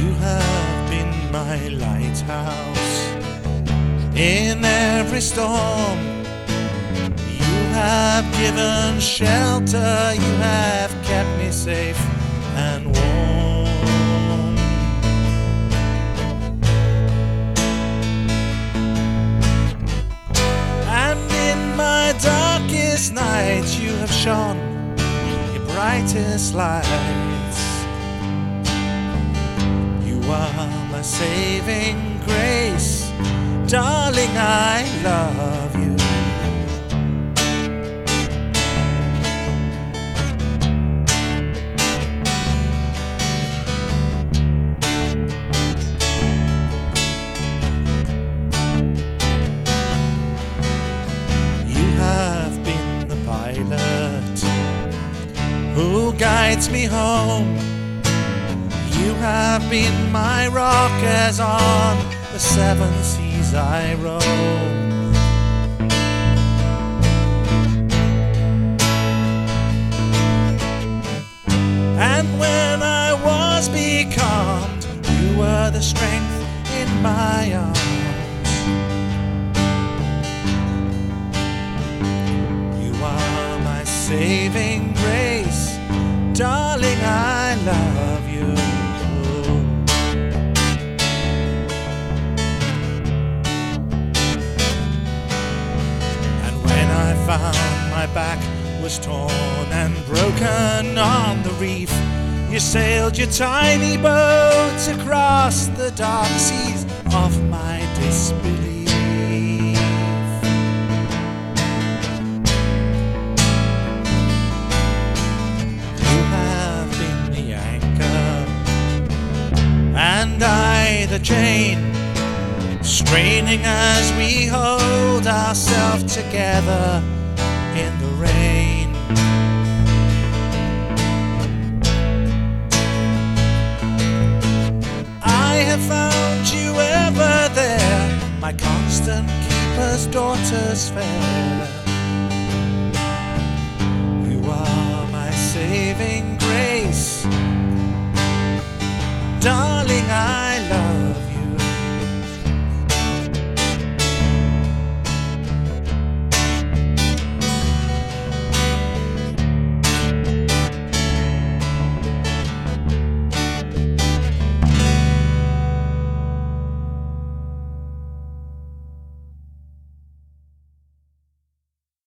You have been my lighthouse in every storm. You have given shelter, you have kept me safe and warm. And in my darkest night you have shone your brightest lights. You are my saving grace, darling, I love you. You have been the pilot who guides me home. You have been my rock as on the seven seas I roam. And when I was becalmed, you were the strength in my arms. You are my saving grace, darling, I love you. Found my back was torn and broken on the reef, you sailed your tiny boat across the dark seas of my disbelief. You have been the anchor and I the chain, straining as we hold ourselves together in the rain. I have found you ever there, my constant keeper's daughters fair. You are my saving grace, darling.